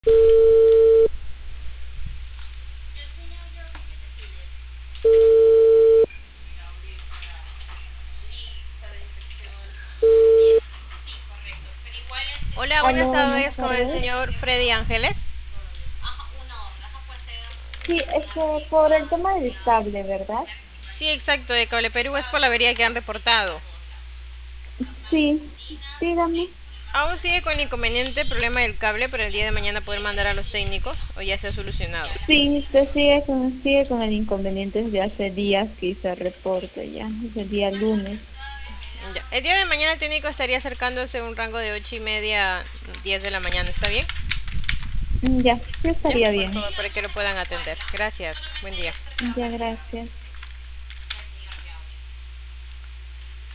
Hola, Aló, buenas buenas tardes con el tardes. señor Freddy Ángeles. Sí, por el tema del cable, ¿verdad? Sí, exacto, de Cable Perú es por la avería que han reportado. Sí, dígame. Aún sigue con el inconveniente problema del cable para el día de mañana poder mandar a los técnicos o ya se ha solucionado. Sí, sigue con el inconveniente desde hace días que hice el reporte ya, desde el día lunes. Ya. El día de mañana el técnico estaría acercándose a un rango de 8:30, 10 de la mañana, ¿está bien? Ya, sí Ya, estaría por bien. favor, para que lo puedan atender. Gracias, buen día. Ya, gracias.